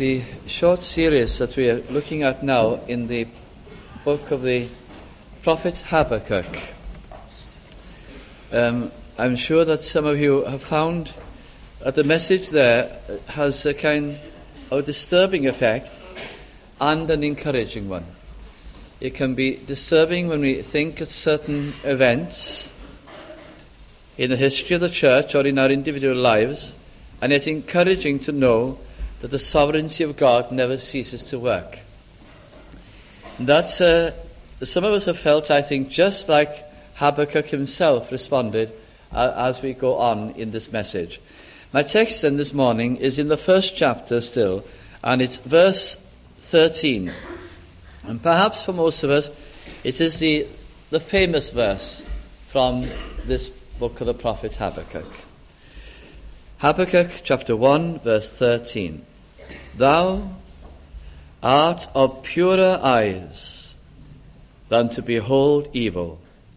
The short series that we are looking at now in the book of the prophet Habakkuk. I'm sure that some of you have found that the message there has a kind of disturbing effect and an encouraging one. It can be disturbing when we think of certain events in the history of the church or in our individual lives, and it's encouraging to know that the sovereignty of God never ceases to work. That's some of us have felt, I think, just like Habakkuk himself responded as we go on in this message. My text then this morning is in the first chapter still, and it's verse 13. And perhaps for most of us, it is the famous verse from this book of the prophet Habakkuk. Habakkuk chapter 1, verse 13. Thou art of purer eyes than to behold evil,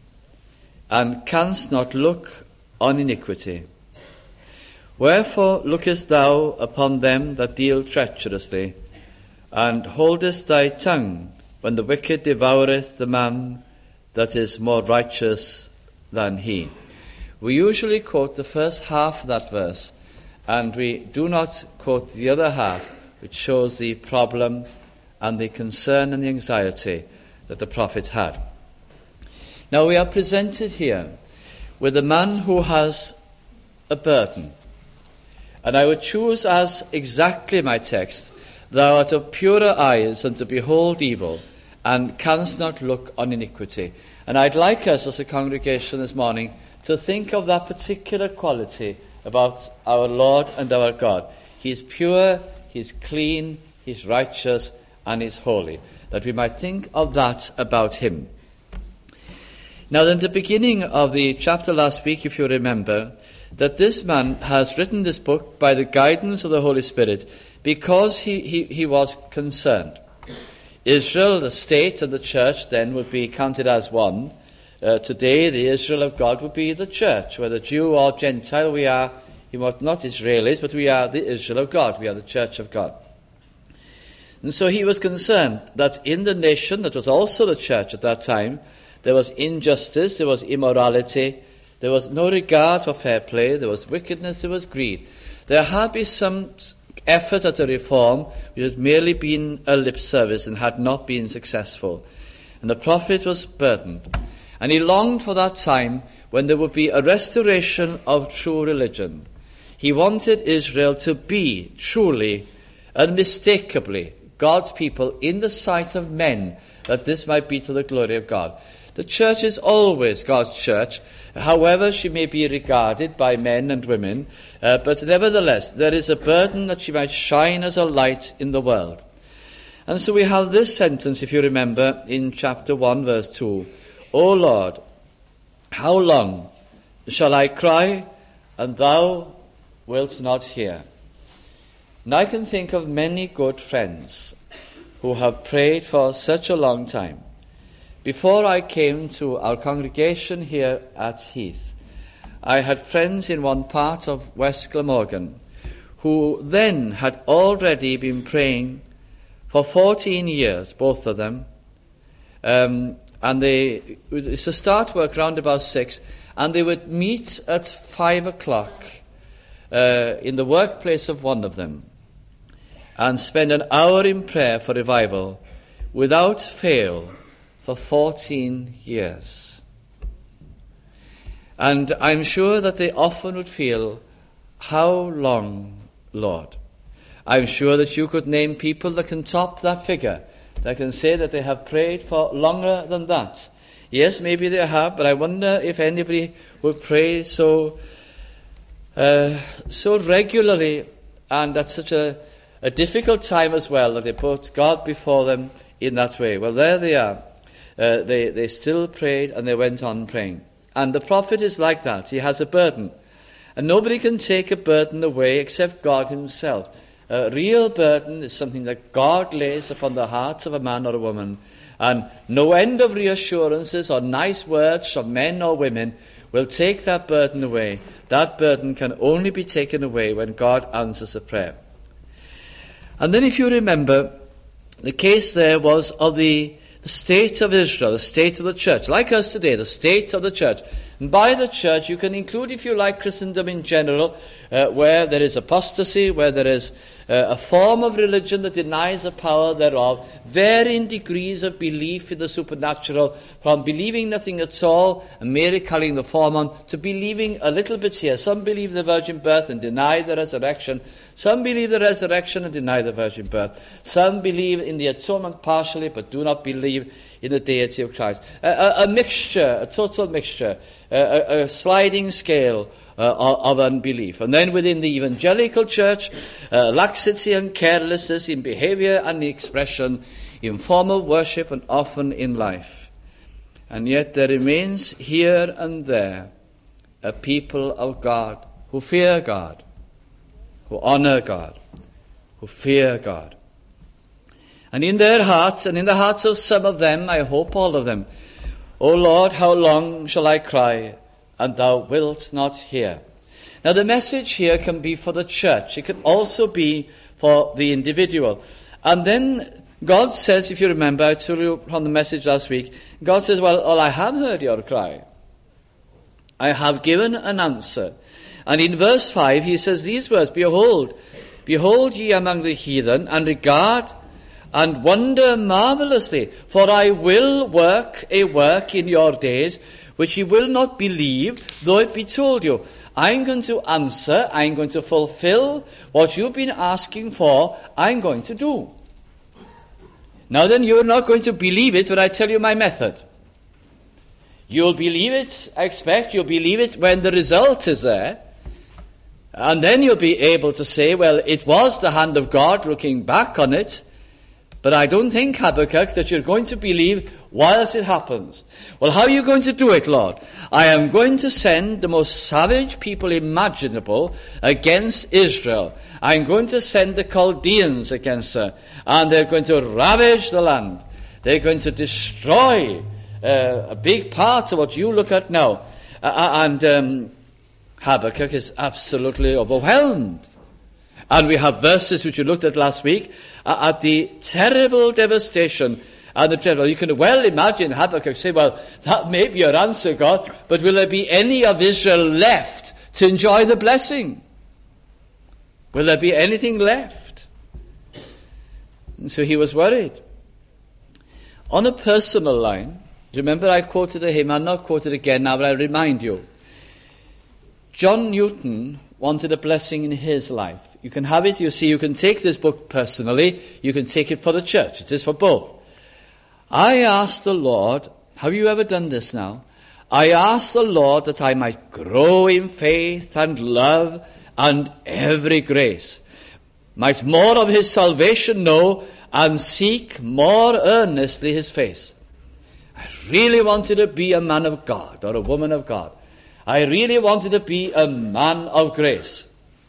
and canst not look on iniquity. Wherefore lookest thou upon them that deal treacherously, and holdest thy tongue when the wicked devoureth the man that is more righteous than he? We usually quote the first half of that verse, and we do not quote the other half, which shows the problem and the concern and the anxiety that the prophet had. Now we are presented here with a man who has a burden. And I would choose as exactly my text, thou art of purer eyes than to behold evil, and canst not look on iniquity. And I'd like us as a congregation this morning to think of that particular quality about our Lord and our God. He is pure, He's clean, He's righteous, and He's holy. That we might think of that about Him. Now, in the beginning of the chapter last week, if you remember, that this man has written this book by the guidance of the Holy Spirit because he was concerned. Israel, the state, and the church then would be counted as one. Today, the Israel of God would be the church, whether Jew or Gentile. We are not Israelis, but we are the Israel of God. We are the church of God. And so he was concerned that in the nation that was also the church at that time, there was injustice, there was immorality, there was no regard for fair play, there was wickedness, there was greed. There had been some effort at a reform which had merely been a lip service and had not been successful. And the prophet was burdened. And he longed for that time when there would be a restoration of true religion. He wanted Israel to be truly, unmistakably, God's people in the sight of men, that this might be to the glory of God. The church is always God's church, however she may be regarded by men and women, but nevertheless there is a burden that she might shine as a light in the world. And so we have this sentence, if you remember, in chapter 1, verse 2. O Lord, how long shall I cry, and thou wilt not hear? And I can think of many good friends who have prayed for such a long time. Before I came to our congregation here at Heath, I had friends in one part of West Glamorgan who then had already been praying for 14 years, both of them. And they used to start work around about 6, and they would meet at 5 o'clock in the workplace of one of them and spend an hour in prayer for revival without fail for 14 years. And I'm sure that they often would feel, how long, Lord? I'm sure that you could name people that can top that figure, that can say that they have prayed for longer than that. Yes, maybe they have, but I wonder if anybody would pray so regularly and at such a difficult time as well, that they put God before them in that way. Well, there they are. They still prayed, and they went on praying. And the prophet is like that. He has a burden. And nobody can take a burden away except God himself. A real burden is something that God lays upon the hearts of a man or a woman. And no end of reassurances or nice words from men or women will take that burden away. That burden can only be taken away when God answers a prayer. And then if you remember, the case there was of the state of Israel, the state of the church. Like us today, the state of the church. And by the church, you can include, if you like, Christendom in general, where there is apostasy, where there is a form of religion that denies the power thereof, varying degrees of belief in the supernatural, from believing nothing at all and merely calling the form on, to believing a little bit here. Some believe the virgin birth and deny the resurrection. Some believe the resurrection and deny the virgin birth. Some believe in the atonement partially, but do not believe in the deity of Christ. A mixture, a total mixture, a sliding scale of unbelief. And then within the evangelical church, laxity and carelessness in behavior and expression, in formal worship and often in life. And yet there remains here and there a people of God who fear God, who honor God, who fear God. And in their hearts, and in the hearts of some of them, I hope all of them, O Lord, how long shall I cry, and thou wilt not hear? Now the message here can be for the church. It can also be for the individual. And then God says, if you remember, I told you from the message last week, God says, well, I have heard your cry. I have given an answer. And in verse 5, he says these words, Behold ye among the heathen, and regard and wonder marvelously, for I will work a work in your days, which ye will not believe, though it be told you. I'm going to answer, I'm going to fulfill what you've been asking for, I'm going to do. Now then, you're not going to believe it when I tell you my method. You'll believe it, I expect, you'll believe it when the result is there. And then you'll be able to say, well, it was the hand of God looking back on it, but I don't think, Habakkuk, that you're going to believe whilst it happens. Well, how are you going to do it, Lord? I am going to send the most savage people imaginable against Israel. I'm going to send the Chaldeans against her, and they're going to ravage the land. They're going to destroy a big part of what you look at now. Habakkuk is absolutely overwhelmed. And we have verses which we looked at last week at the terrible devastation and the terrible. You can well imagine Habakkuk say, well, that may be your answer, God, but will there be any of Israel left to enjoy the blessing? Will there be anything left? And so he was worried. On a personal line, remember I quoted a hymn, I'll not quote it again now, but I'll remind you. John Newton wanted a blessing in his life. You can have it, you see, you can take this book personally, you can take it for the church. It is for both. I asked the Lord, have you ever done this now? I asked the Lord that I might grow in faith and love and every grace, might more of his salvation know and seek more earnestly his face. I really wanted to be a man of God or a woman of God. I really wanted to be a man of grace.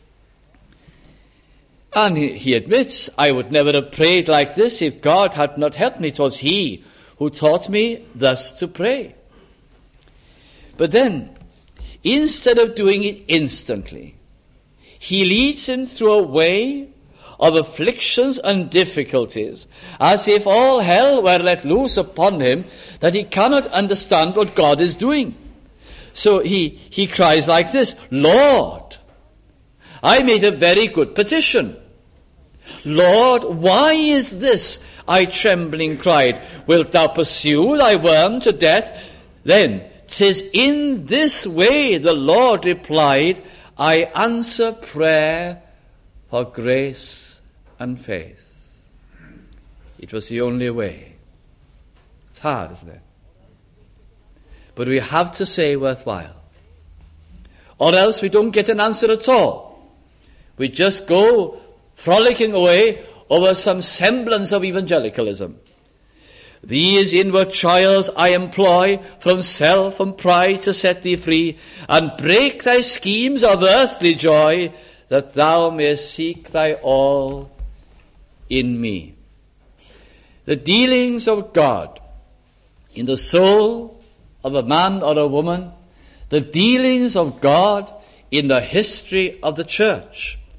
And he admits, I would never have prayed like this if God had not helped me. It was he who taught me thus to pray. But then, instead of doing it instantly, he leads him through a way of afflictions and difficulties, as if all hell were let loose upon him, that he cannot understand what God is doing. So he cries like this, Lord, I made a very good petition. Lord, why is this? I trembling cried. Wilt thou pursue thy worm to death? Then, 'tis in this way, the Lord replied, I answer prayer for grace and faith. It was the only way. It's hard, isn't it? But we have to say worthwhile. Or else we don't get an answer at all. We just go frolicking away over some semblance of evangelicalism. These inward trials I employ from self and pride to set thee free, and break thy schemes of earthly joy, that thou mayst seek thy all in me. The dealings of God in the soul of a man or a woman, the dealings of God in the history of the church,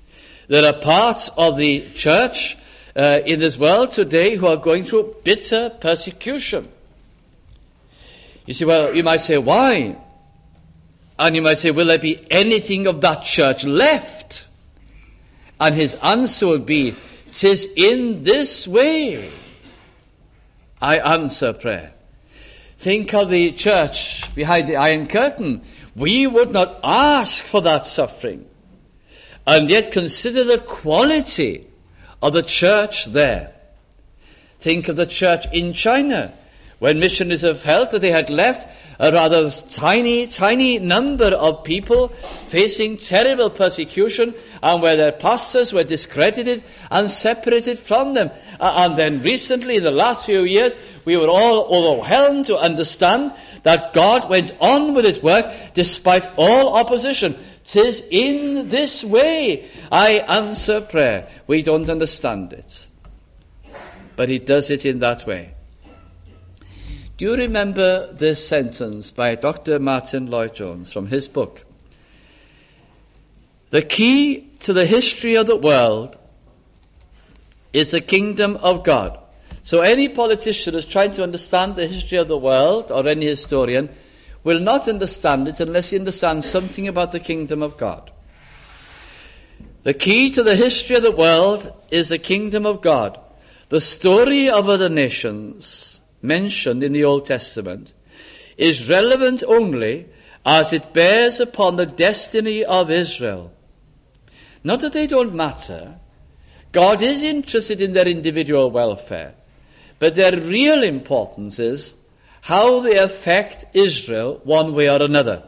There are parts of the church in this world today who are going through bitter persecution. You see, well, you might say, why? And you might say, will there be anything of that church left? And his answer would be, 'tis in this way I answer prayer. Think of the church behind the Iron Curtain. We would not ask for that suffering. And yet consider the quality of the church there. Think of the church in China, when missionaries have felt that they had left a rather tiny number of people facing terrible persecution, and where their pastors were discredited and separated from them. And then recently, in the last few years, we were all overwhelmed to understand that God went on with his work despite all opposition. 'Tis in this way I answer prayer. We don't understand it, but he does it in that way. Do you remember this sentence by Dr. Martin Lloyd-Jones from his book? The key to the history of the world is the kingdom of God. So any politician who's trying to understand the history of the world, or any historian, will not understand it unless he understands something about the kingdom of God. The key to the history of the world is the kingdom of God. The story of other nations mentioned in the Old Testament is relevant only as it bears upon the destiny of Israel. Not that they don't matter. God is interested in their individual welfare, but their real importance is how they affect Israel one way or another.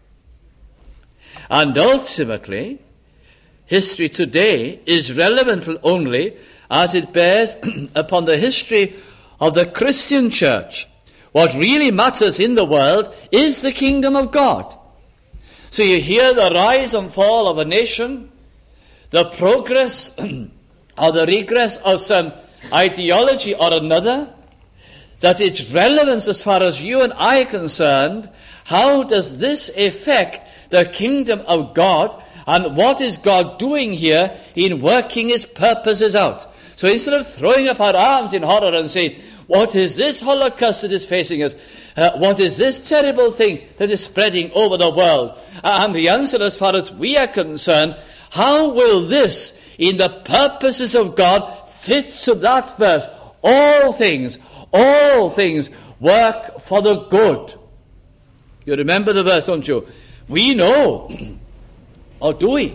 And ultimately, history today is relevant only as it bears upon the history of the Christian church. What really matters in the world is the kingdom of God. So you hear the rise and fall of a nation, the progress or the regress of some ideology or another, that its relevance as far as you and I are concerned, how does this affect the kingdom of God, and what is God doing here in working his purposes out? So instead of throwing up our arms in horror and saying, what is this Holocaust that is facing us? What is this terrible thing that is spreading over the world? And the answer, as far as we are concerned, how will this, in the purposes of God, fit to that verse? All things work for the good. You remember the verse, don't you? We know, or do we?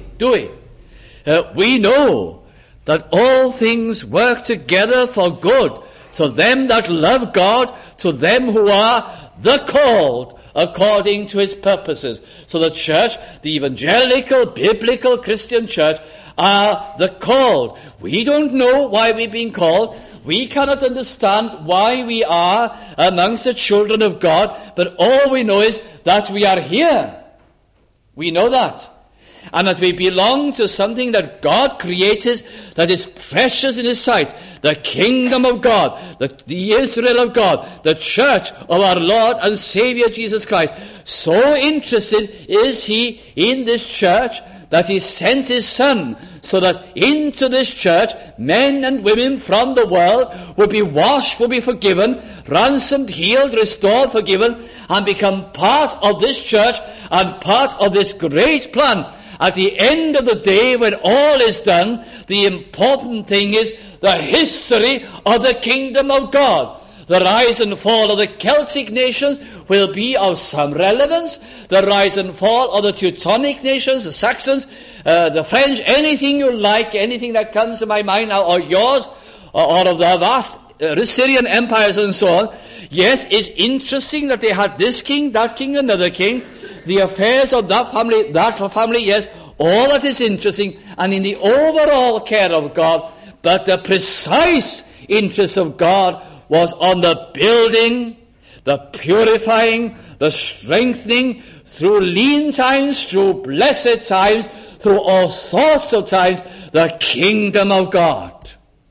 We know that all things work together for good to them that love God, to them who are the called according to his purposes. So the church, the evangelical, biblical Christian church, are the called. We don't know why we've been called. We cannot understand why we are amongst the children of God, but all we know is that we are here. We know that. And that we belong to something that God created that is precious in his sight. The kingdom of God, the Israel of God, the church of our Lord and Savior Jesus Christ. So interested is he in this church that he sent his Son, so that into this church men and women from the world will be washed, will be forgiven, ransomed, healed, restored, forgiven, and become part of this church and part of this great plan. At the end of the day, when all is done, the important thing is the history of the kingdom of God. The rise and fall of the Celtic nations will be of some relevance. The rise and fall of the Teutonic nations, the Saxons, the French, anything you like, anything that comes to my mind now, or yours, or of the vast Syrian empires and so on. Yes, it's interesting that they had this king, another king, the affairs of that family, yes, all that is interesting, and in the overall care of God, but the precise interest of God was on the building, the purifying, the strengthening, through lean times, through blessed times, through all sorts of times, the kingdom of God.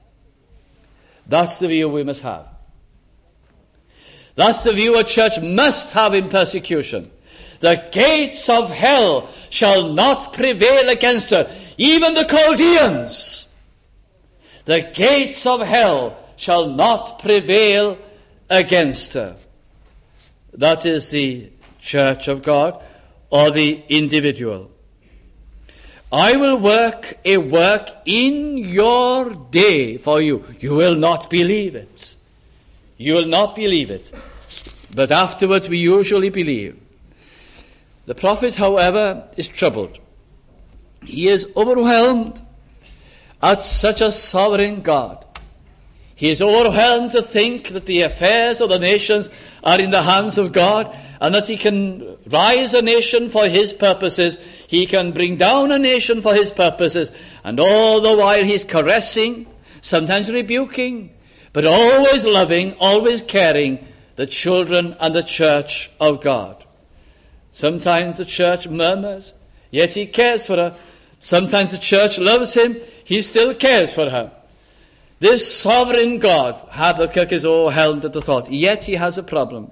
That's the view we must have. That's the view a church must have in persecution. The gates of hell shall not prevail against her. even the Chaldeans, the gates of hell shall not prevail against her. That is the church of God, or the individual. I will work a work in your day for you. You will not believe it. You will not believe it. But afterwards we usually believe. The prophet, however, is troubled. He is overwhelmed at such a sovereign God. He is overwhelmed to think that the affairs of the nations are in the hands of God, and that he can rise a nation for his purposes, he can bring down a nation for his purposes, and all the while he's caressing, sometimes rebuking, but always loving, always caring the children and the church of God. Sometimes the church murmurs, yet he cares for her. Sometimes the church loves him, he still cares for her. This sovereign God, Habakkuk is overwhelmed at the thought, yet he has a problem.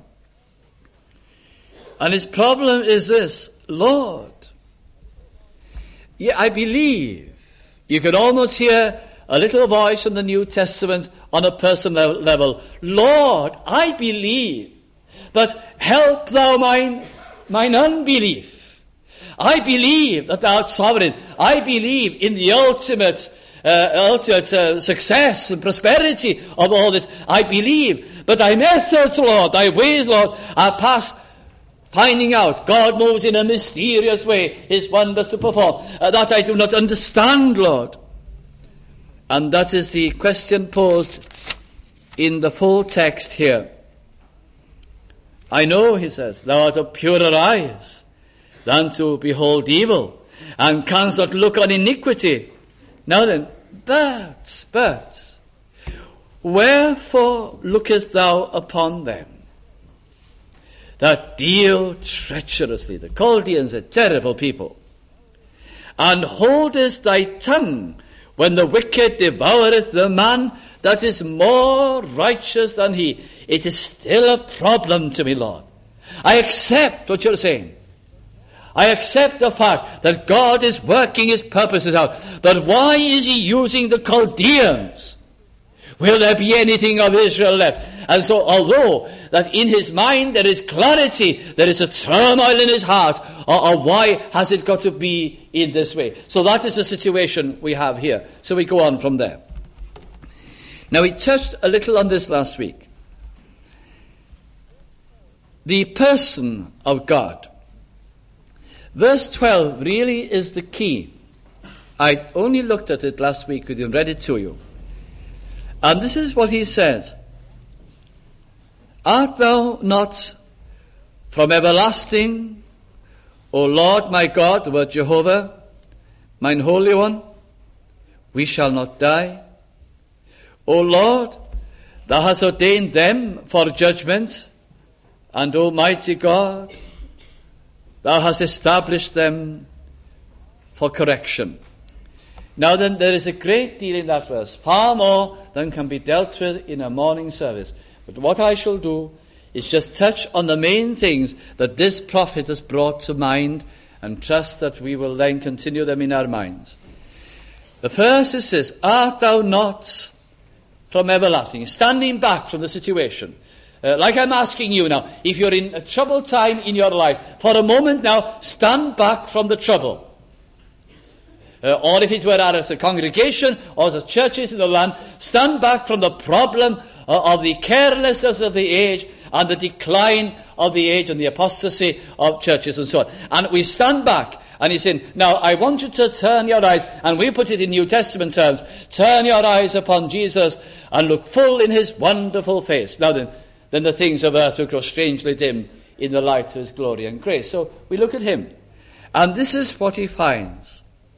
And his problem is this: Lord, yeah, I believe. You can almost hear a little voice in the New Testament on a personal level. Lord, I believe, but help thou mine unbelief. I believe that thou art sovereign. I believe in the ultimate success and prosperity of all this. I believe, but thy methods, Lord, thy ways, Lord, are past finding out. God moves in a mysterious way, his wonders to perform, that I do not understand, Lord. And that is the question posed in the full text here. I know, he says, thou art of purer eyes than to behold evil, and canst not look on iniquity. Now then, but, wherefore lookest thou upon them that deal treacherously? The Chaldeans are terrible people. And holdest thy tongue when the wicked devoureth the man that is more righteous than he. It is still a problem to me, Lord. I accept what you're saying. I accept the fact that God is working his purposes out. But why is he using the Chaldeans? Will there be anything of Israel left? And so, although that in his mind there is clarity, there is a turmoil in his heart of why has it got to be in this way. So that is the situation we have here. So we go on from there. Now we touched a little on this last week. The person of God. Verse 12 really is the key. I only looked at it last week with you and read it to you. And this is what he says. Art thou not from everlasting, O Lord my God, the word Jehovah, mine Holy One? We shall not die. O Lord, thou hast ordained them for judgment, and Almighty God, thou hast established them for correction. Now then, there is a great deal in that verse, far more than can be dealt with in a morning service. But what I shall do is just touch on the main things that this prophet has brought to mind, and trust that we will then continue them in our minds. The first is this: art thou not from everlasting? Standing back from the situation. Like I'm asking you now, if you're in a troubled time in your life, for a moment now, stand back from the trouble. Or if it were as a congregation or as churches in the land, stand back from the problem of the carelessness of the age and the decline of the age and the apostasy of churches and so on. And we stand back, and he's saying, now I want you to turn your eyes, and we put it in New Testament terms, turn your eyes upon Jesus and look full in his wonderful face. Now then the things of earth will grow strangely dim in the light of his glory and grace. So we look at him, and this is what he finds.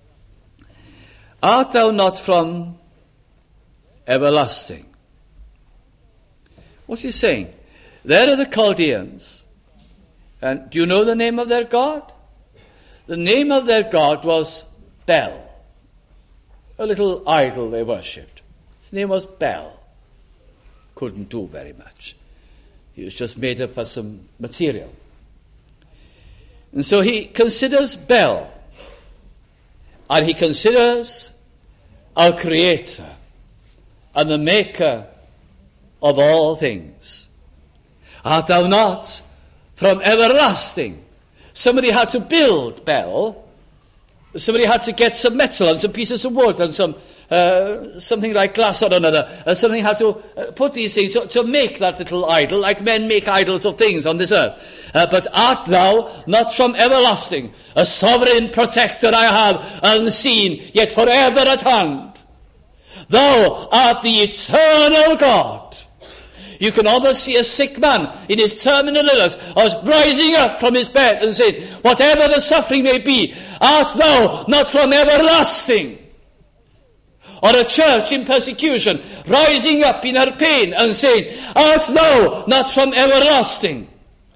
Art thou not from everlasting? What's he saying? There are the Chaldeans. And do you know the name of their God? The name of their God was Bel. A little idol they worshipped. His name was Bel. Couldn't do very much. He was just made up of some material. And so he considers Bel. And he considers our Creator and the Maker of all things. Art thou not from everlasting? Somebody had to build Bel. Somebody had to get some metal and some pieces of wood and some something like glass or another. Something had to put these things to make that little idol, like men make idols of things on this earth. But art thou not from everlasting? A sovereign protector I have unseen, yet forever at hand. Thou art the eternal God. You can almost see a sick man in his terminal illness rising up from his bed and saying, whatever the suffering may be, art thou not from everlasting? Or a church in persecution rising up in her pain and saying, art thou not from everlasting?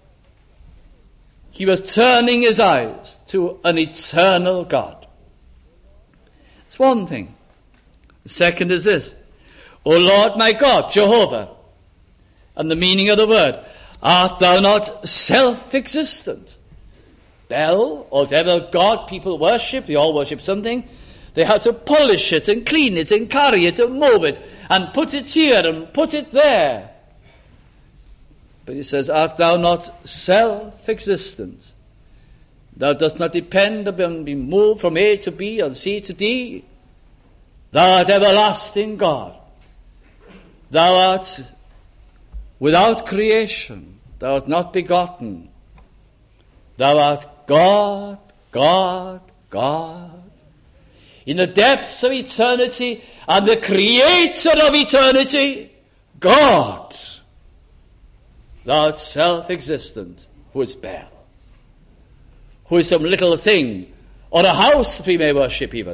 He was turning his eyes to an eternal God. It's one thing. The second is this: O Lord my God, Jehovah. And the meaning of the word, art thou not self-existent? Bel, or whatever God people worship, they all worship something, they had to polish it and clean it and carry it and move it and put it here and put it there. But he says, art thou not self-existent? Thou dost not depend upon being moved from A to B and C to D. Thou art everlasting God. Thou art without creation. Thou art not begotten. Thou art God, God, God. In the depths of eternity and the creator of eternity, God. Thou art self-existent. Who is Bel? Who is some little thing or a house that we may worship even?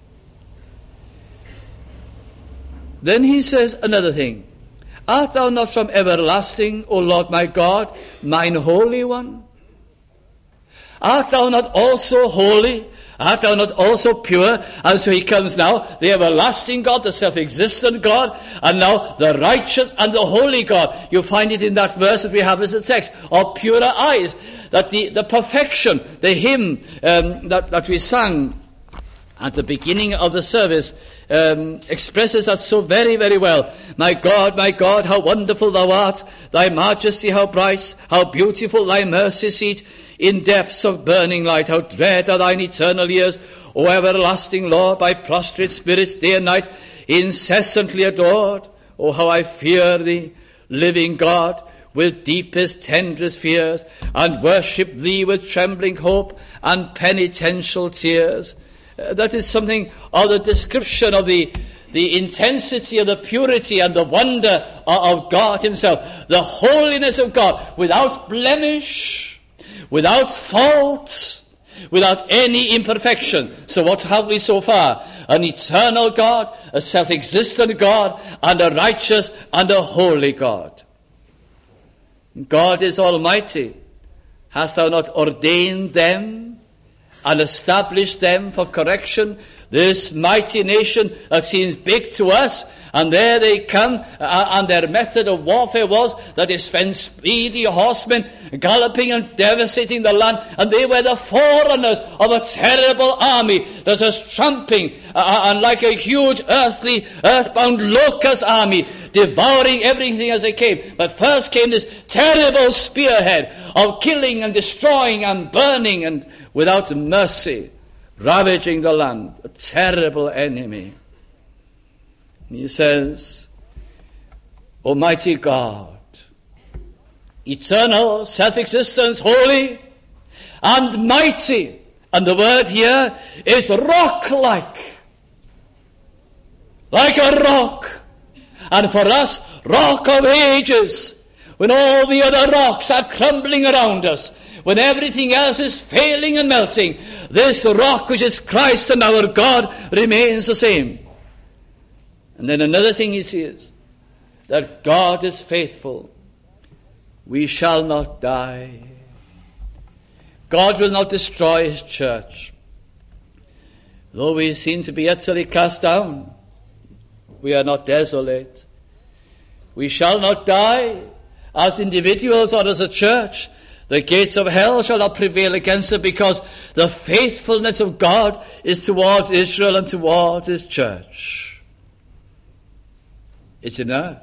Then he says another thing. Art thou not from everlasting, O Lord my God, mine Holy One? Art thou not also holy? Art thou not also pure? And so he comes now, the everlasting God, the self-existent God, and now the righteous and the holy God. You find it in that verse that we have as a text, of purer eyes, that the perfection, the hymn that we sang at the beginning of the service expresses that so very, very well. My God, how wonderful thou art, thy majesty how bright, how beautiful thy mercy seat, in depths of burning light, how dread are thine eternal years, O everlasting Lord, by prostrate spirits day and night incessantly adored. O how I fear thee, living God, with deepest, tenderest fears, and worship thee with trembling hope and penitential tears. That is something of the description of the intensity of the purity and the wonder of God himself. The holiness of God, without blemish, without fault, without any imperfection. So what have we so far? An eternal God, a self-existent God, and a righteous and a holy God. God is almighty. Hast thou not ordained them and established them for correction? This mighty nation that seems big to us, and there they come, and their method of warfare was that they spent speedy horsemen galloping and devastating the land, and they were the forerunners of a terrible army that was tramping, and like a huge earthbound locust army, devouring everything as they came. But first came this terrible spearhead of killing and destroying and burning and without mercy, ravaging the land, a terrible enemy. And he says, Almighty God, eternal, self-existence, holy and mighty. And the word here is rock-like. Like a rock. And for us, rock of ages. When all the other rocks are crumbling around us, when everything else is failing and melting, this rock which is Christ and our God remains the same. And then another thing he says, that God is faithful. We shall not die. God will not destroy his church. Though we seem to be utterly cast down, we are not desolate. We shall not die as individuals or as a church. The gates of hell shall not prevail against it, because the faithfulness of God is towards Israel and towards his church. It's enough.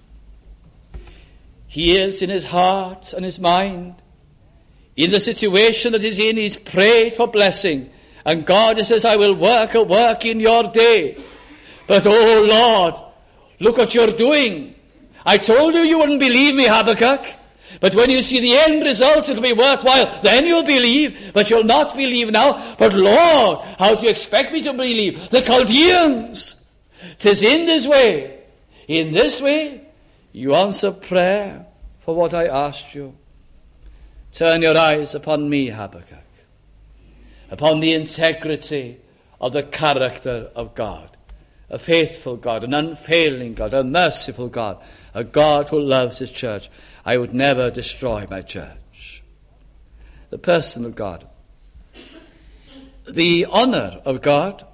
He is in his heart and his mind. In the situation that he's in, he's prayed for blessing. And God says, I will work a work in your day. But, oh Lord, look what you're doing. I told you wouldn't believe me, Habakkuk. But when you see the end result, it'll be worthwhile. Then you'll believe, but you'll not believe now. But Lord, how do you expect me to believe? The Chaldeans. 'Tis in this way. In this way, you answer prayer for what I asked you. Turn your eyes upon me, Habakkuk, upon the integrity of the character of God, a faithful God, an unfailing God, a merciful God, a God who loves his church. I would never destroy my church. The person of God, the honor of God.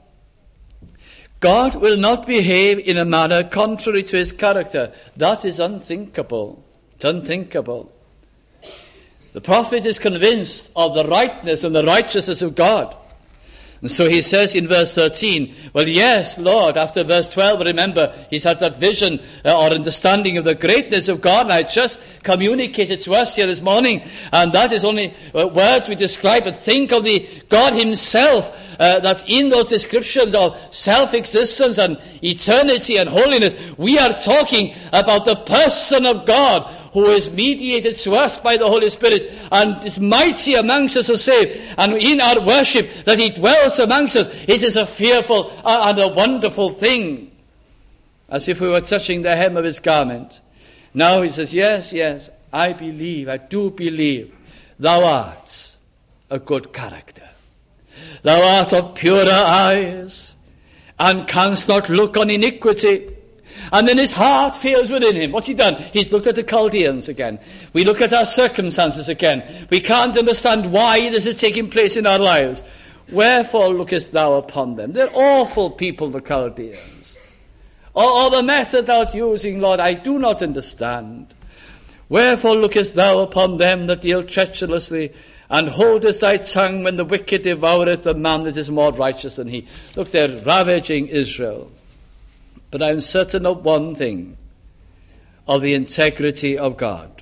God will not behave in a manner contrary to his character. That is unthinkable. It's unthinkable. The prophet is convinced of the rightness and the righteousness of God. And so he says in verse 13, well, yes, Lord, after verse 12, remember, he's had that vision or understanding of the greatness of God, and I just communicated to us here this morning, and that is only words we describe, but think of the God himself, that in those descriptions of self-existence and eternity and holiness, we are talking about the person of God, who is mediated to us by the Holy Spirit and is mighty amongst us to save. And in our worship that he dwells amongst us, it is a fearful and a wonderful thing. As if we were touching the hem of his garment. Now he says, yes, yes, I believe, I do believe, thou art a good character. Thou art of purer eyes, and canst not look on iniquity. And then his heart fails within him. What's he done? He's looked at the Chaldeans again. We look at our circumstances again. We can't understand why this is taking place in our lives. Wherefore lookest thou upon them? They're awful people, the Chaldeans. Or the method thou art using, Lord, I do not understand. Wherefore lookest thou upon them that deal treacherously, and holdest thy tongue when the wicked devoureth the man that is more righteous than he? Look, they're ravaging Israel. But I'm certain of one thing, of the integrity of God.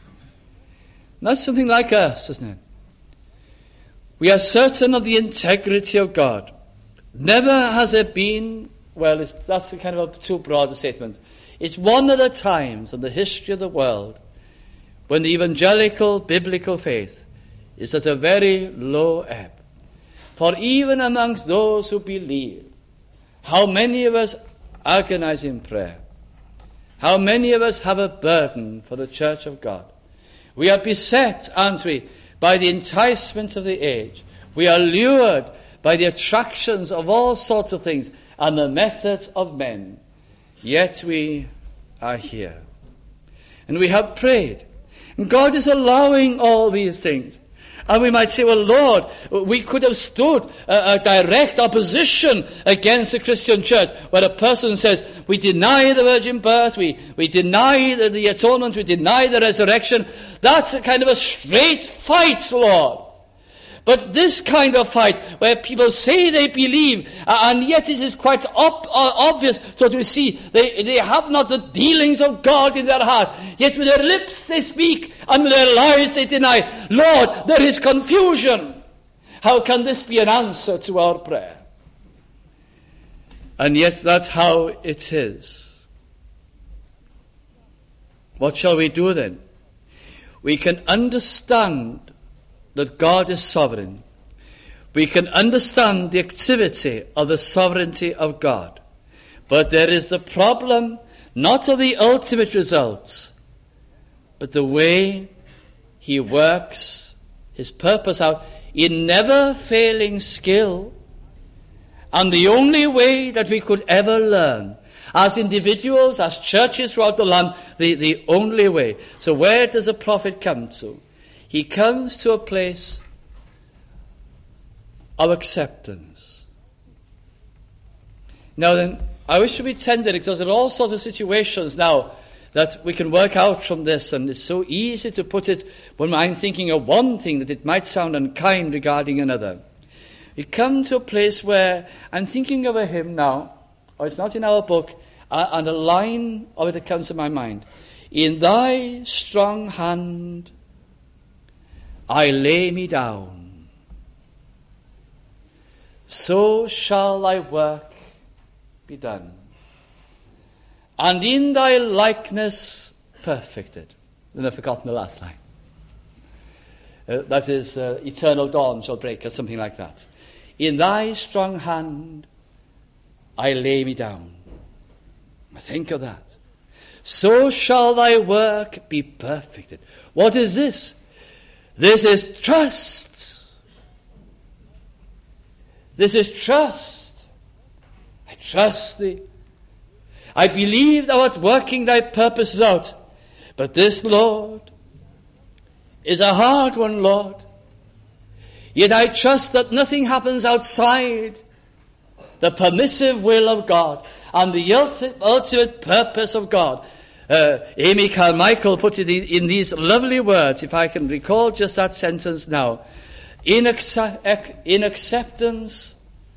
And that's something like us, isn't it? We are certain of the integrity of God. Never has there been, well, that's kind of a too broad a statement. It's one of the times in the history of the world when the evangelical biblical faith is at a very low ebb. For even amongst those who believe, how many of us agonize in prayer? How many of us have a burden for the church of God? We are beset, aren't we, by the enticements of the age. We are lured by the attractions of all sorts of things and the methods of men. Yet we are here. And we have prayed. And God is allowing all these things. And we might say, well, Lord, we could have stood a direct opposition against the Christian church, where a person says, we deny the virgin birth, we deny the atonement, we deny the resurrection. That's a kind of a straight fight, Lord. But this kind of fight, where people say they believe, and yet it is quite obvious, so to see, they have not the dealings of God in their heart, yet with their lips they speak, and with their lives they deny. Lord, there is confusion. How can this be an answer to our prayer? And yet that's how it is. What shall we do then? We can understand that God is sovereign. We can understand the activity of the sovereignty of God. But there is the problem, not of the ultimate results, but the way he works his purpose out in never failing skill. And the only way that we could ever learn, as individuals, as churches throughout the land, the only way. So where does a prophet come to? He comes to a place of acceptance. Now then, I wish to be tender, because there are all sorts of situations now that we can work out from this, and it's so easy to put it when I'm thinking of one thing that it might sound unkind regarding another. We come to a place where I'm thinking of a hymn now, or it's not in our book, and a line of it that comes to my mind. In thy strong hand I lay me down, so shall thy work be done, and in thy likeness perfected. Then I've forgotten the last line. That is, eternal dawn shall break, or something like that. In thy strong hand I lay me down. Think of that. So shall thy work be perfected. What is this? This is trust. This is trust. I trust thee. I believe thou art working thy purposes out. But this, Lord, is a hard one, Lord. Yet I trust that nothing happens outside the permissive will of God and the ultimate purpose of God. Amy Carmichael put it in these lovely words, if I can recall just that sentence now. In acceptance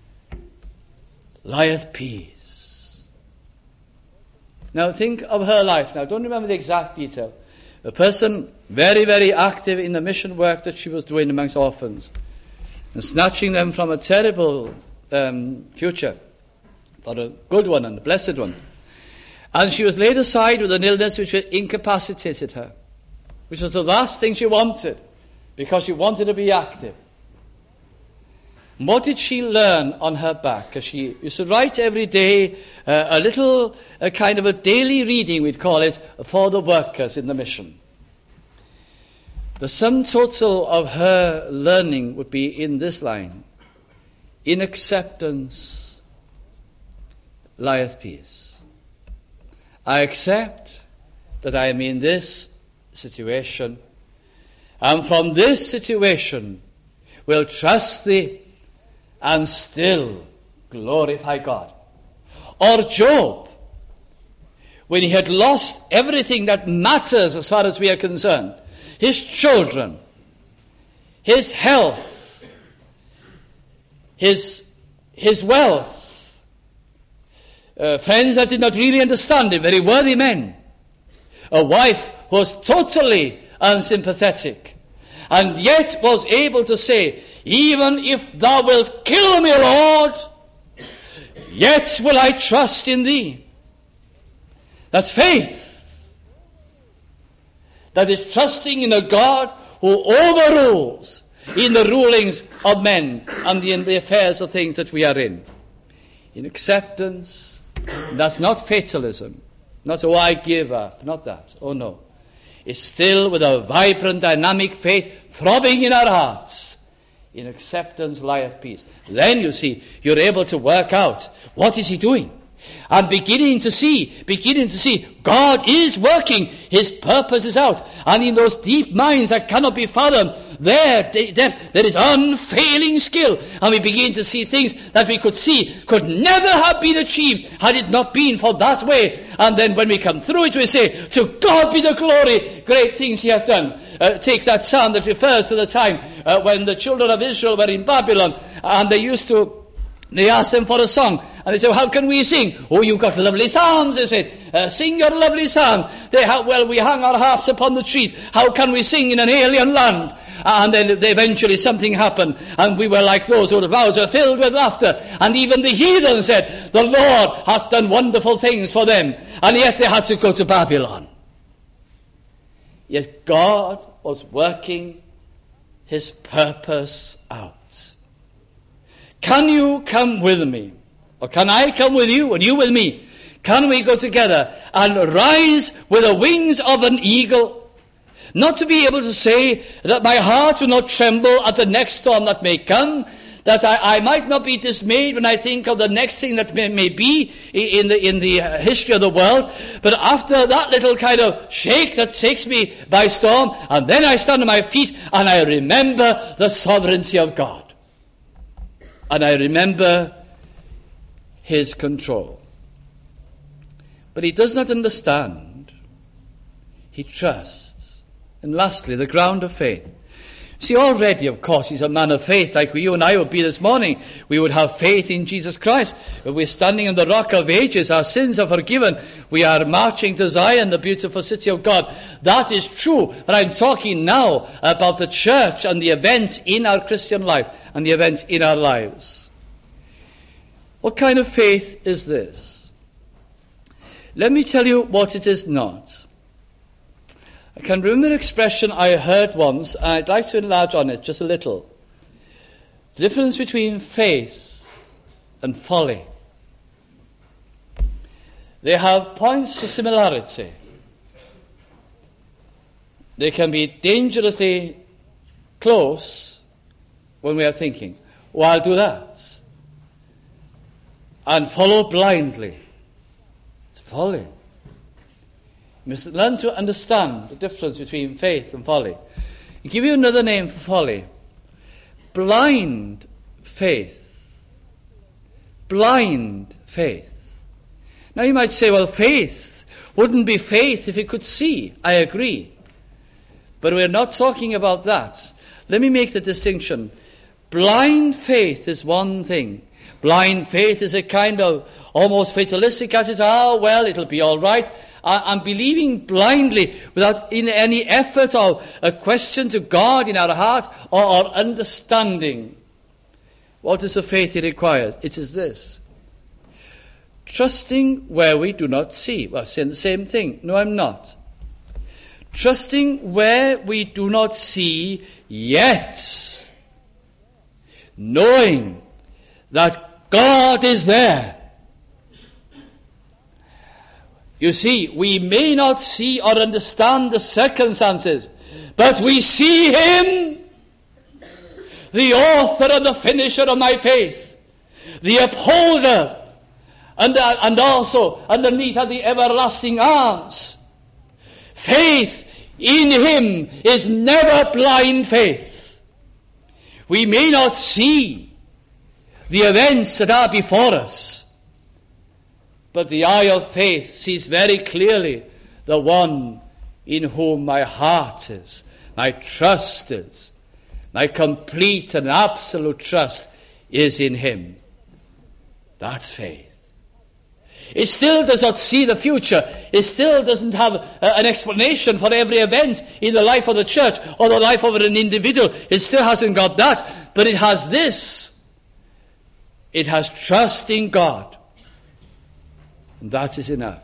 lieth peace. Now think of her life. Now don't remember the exact detail. A person very, very active in the mission work that she was doing amongst orphans and snatching them from a terrible future for a good one and a blessed one. And she was laid aside with an illness which incapacitated her, which was the last thing she wanted, because she wanted to be active. And what did she learn on her back? Because she used to write every day a little kind of a daily reading, we'd call it, for the workers in the mission. The sum total of her learning would be in this line: in acceptance lieth peace. I accept that I am in this situation, and from this situation will trust thee and still glorify God. Or Job, when he had lost everything that matters as far as we are concerned, his children, his health, his wealth, friends that did not really understand him, very worthy men, a wife who was totally unsympathetic, and yet was able to say, even if thou wilt kill me, Lord, yet will I trust in thee. That's faith. That is trusting in a God who overrules in the rulings of men and in the affairs of things that we are in. In acceptance, that's not fatalism. Not, oh, I give up. Not that. Oh, no. It's still with a vibrant, dynamic faith throbbing in our hearts. In acceptance lieth peace. Then, you see, you're able to work out, what is he doing? And beginning to see, God is working. His purpose is out. And in those deep minds that cannot be fathomed, there is unfailing skill. And we begin to see things that we could see could never have been achieved had it not been for that way. And then when we come through it, we say, to God be the glory, great things he hath done. Take that psalm that refers to the time when the children of Israel were in Babylon, and they asked them for a song. And they said, how can we sing? Oh, you've got lovely psalms, they said. Sing your lovely psalm. We hung our harps upon the trees. How can we sing in an alien land? And then eventually something happened. And we were like those whose mouths were filled with laughter. And even the heathen said, the Lord hath done wonderful things for them. And yet they had to go to Babylon. Yet God was working his purpose out. Can you come with me? Or can I come with you and you with me? Can we go together and rise with the wings of an eagle? Not to be able to say that my heart will not tremble at the next storm that may come, that I might not be dismayed when I think of the next thing that may be in the history of the world. But after that little kind of shake that takes me by storm, and then I stand on my feet and I remember the sovereignty of God. And I remember his control. But he does not understand he trusts. And lastly, the ground of faith. See, already, of course, he's a man of faith, like you and I would be this morning. We would have faith in Jesus Christ. But we're standing on the rock of ages. Our sins are forgiven. We are marching to Zion, the beautiful city of God. That is true. But I'm talking now about the church and the events in our Christian life and the events in our lives. What kind of faith is this? Let me tell you what it is not. I can remember an expression I heard once, and I'd like to enlarge on it just a little. The difference between faith and folly. They have points of similarity. They can be dangerously close when we are thinking, well, I'll do that. And follow blindly. It's folly. You must learn to understand the difference between faith and folly. I'll give you another name for folly. Blind faith. Blind faith. Now you might say, well, faith wouldn't be faith if it could see. I agree. But we're not talking about that. Let me make the distinction. Blind faith is one thing. Blind faith is a kind of almost fatalistic attitude. Oh, well, it'll be all right. I'm believing blindly without in any effort or a question to God in our heart or understanding. What is the faith He requires? It is this. Trusting where we do not see. Well, saying the same thing. No, I'm not. Trusting where we do not see yet. Knowing that God is there. You see, we may not see or understand the circumstances, but we see Him, the author and the finisher of my faith, the upholder, and also underneath are the everlasting arms. Faith in Him is never blind faith. We may not see the events that are before us, but the eye of faith sees very clearly the one in whom my heart is, my trust is, my complete and absolute trust is in Him. That's faith. It still does not see the future. It still doesn't have an explanation for every event in the life of the church or the life of an individual. It still hasn't got that. But it has this. It has trust in God. And that is enough.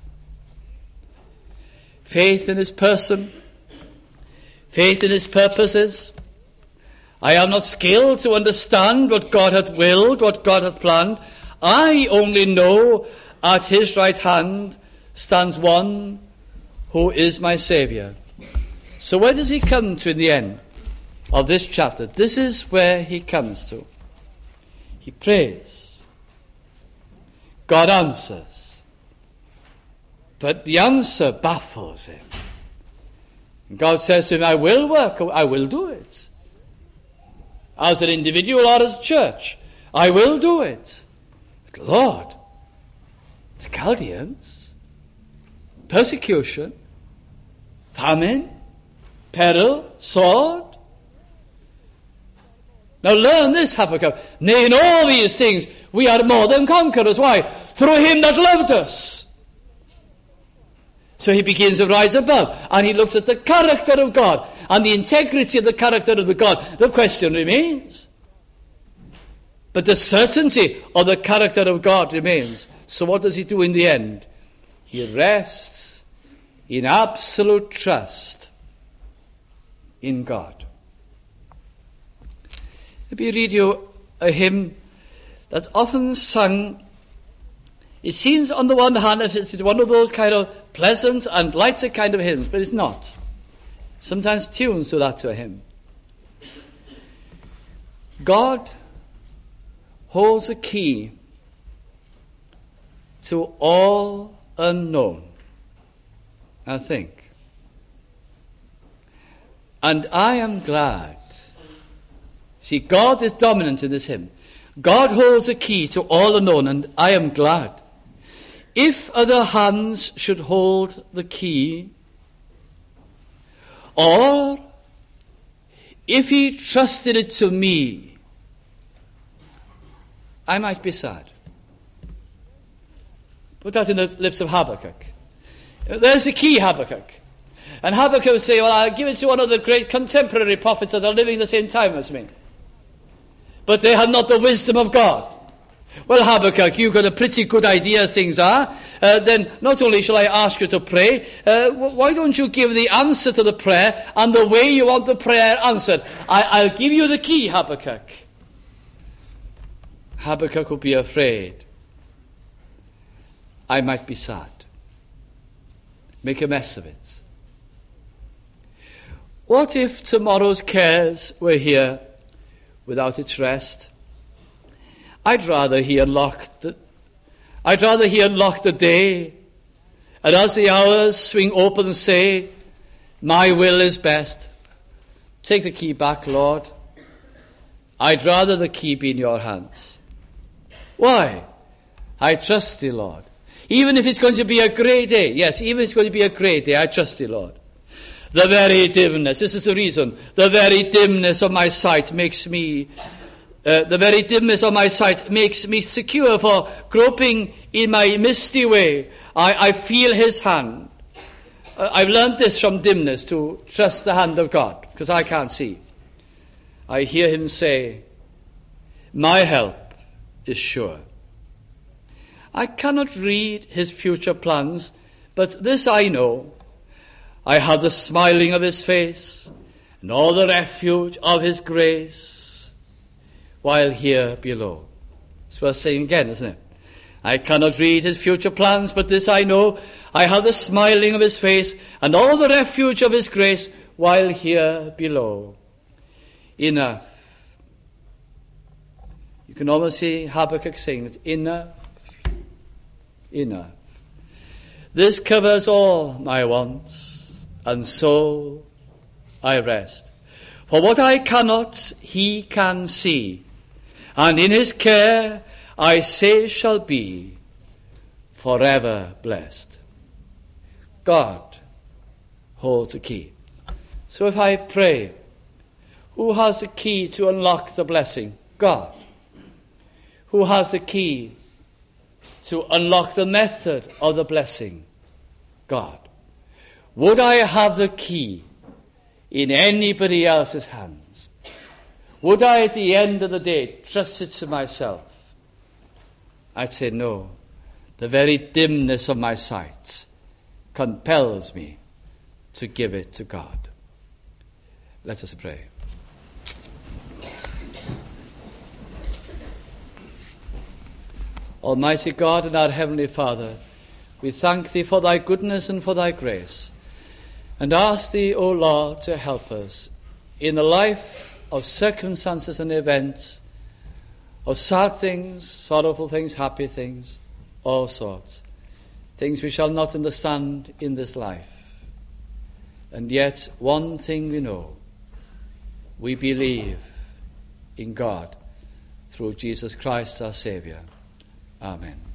Faith in His person. Faith in His purposes. I am not skilled to understand what God hath willed, what God hath planned. I only know at His right hand stands one who is my Saviour. So where does He come to in the end of this chapter? This is where He comes to. He prays. God answers. But the answer baffles him. And God says to him, I will work, I will do it. As an individual or as a church, I will do it. But Lord, the Chaldeans, persecution, famine, peril, sword. Now learn this, Habakkuk. Nay, in all these things we are more than conquerors. Why? Through Him that loved us. So he begins to rise above, and he looks at the character of God and the integrity of the character of the God. The question remains. But the certainty of the character of God remains. So what does he do in the end? He rests in absolute trust in God. Let me read you a hymn that's often sung. It seems on the one hand it's one of those kind of pleasant and lighter kind of hymns, but it's not. Sometimes tunes do that to a hymn. God holds a key to all unknown, I think. And I am glad. See, God is dominant in this hymn. God holds a key to all unknown, and I am glad. If other hands should hold the key, Or, if he trusted it to me, I might be sad. Put that in the lips of Habakkuk. There's the key, Habakkuk. And Habakkuk would say, well, I'll give it to one of the great contemporary prophets that are living the same time as me. But they have not the wisdom of God. Well, Habakkuk, you've got a pretty good idea as things are. Then not only shall I ask you to pray, why don't you give the answer to the prayer and the way you want the prayer answered? I'll give you the key, Habakkuk. Habakkuk would be afraid. I might be sad. Make a mess of it. What if tomorrow's cares were here without its rest? I'd rather he unlocked the day, and as the hours swing open, say, my will is best. Take the key back, Lord. I'd rather the key be in your hands. Why? I trust thee, Lord. Even if it's going to be a grey day, yes, even if it's going to be a grey day, I trust thee, Lord. The very dimness, this is the reason, the very dimness of my sight makes me secure, for groping in my misty way, I feel his hand. I've learned this from dimness, to trust the hand of God, because I can't see. I hear him say, my help is sure. I cannot read his future plans, but this I know. I have the smiling of his face, and all the refuge of his grace, while here below. It's worth saying again, isn't it? I cannot read his future plans, but this I know. I have the smiling of his face, and all the refuge of his grace, while here below. Enough. You can almost see Habakkuk saying it. Enough. Enough. This covers all my wants, and so I rest. For what I cannot, he can see, and in his care I say shall be forever blessed. God holds the key. So if I pray, who has the key to unlock the blessing? God. Who has the key to unlock the method of the blessing? God. Would I have the key in anybody else's hands? Would I, at the end of the day, trust it to myself? I'd say no. The very dimness of my sight compels me to give it to God. Let us pray. Almighty God and our Heavenly Father, we thank thee for thy goodness and for thy grace, and ask thee, O Lord, to help us in the life of circumstances and events, of sad things, sorrowful things, happy things, all sorts, things we shall not understand in this life. And yet one thing we know, we believe in God through Jesus Christ our Saviour. Amen.